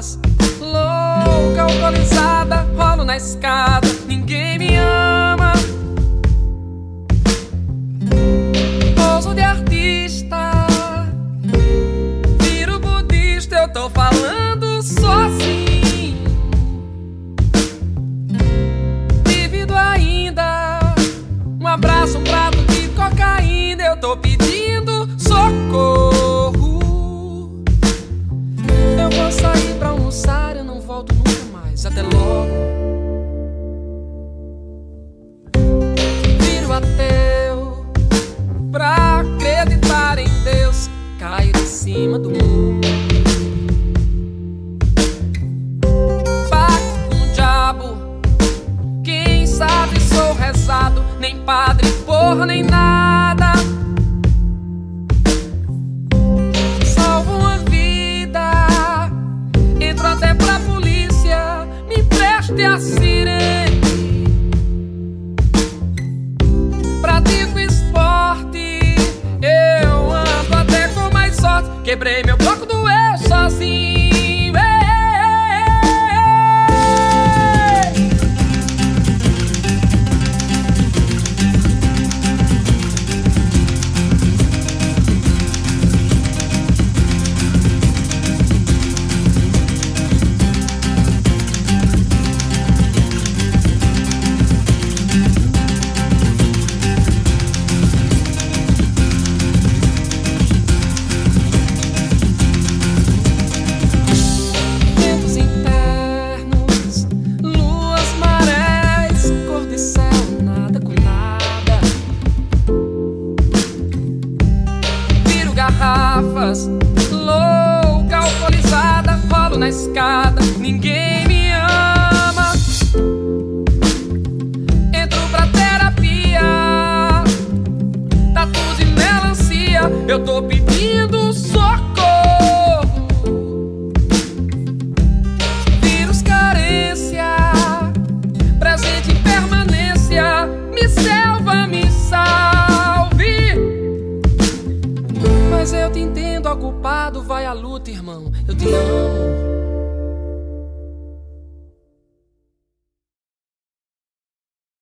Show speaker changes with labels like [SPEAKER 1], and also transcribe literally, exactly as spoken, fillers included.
[SPEAKER 1] garrafas. Louca, alcoolizada, rolo na escada, ninguém me ama. Pouso de artista, viro budista, eu tô falando sozinho. Divido ainda um abraço, um prato de cocaína, eu tô pedindo socorro. Eu vou sair pra almoçar, eu não volto nunca mais, até logo. Viro ateu pra acreditar em Deus, caio de cima do muro. Pacto com o diabo, quem sabe sou rezado, nem padre, porra, nem nada. Salvo uma vida, entro até pra polícia, me empreste a sirene. Pratico esporte, eu ando até com mais sorte. Quebrei meu bloco do eu sozinho. Garrafas, louca, alcoolizada, rolo na escada, ninguém me ama. Entro pra terapia, tatu de melancia, eu tô pedindo socorro. Vírus carência, presente em permanência, me selva, me salve. Mas eu te entendo, ocupado, vai à luta, irmão, eu te amo.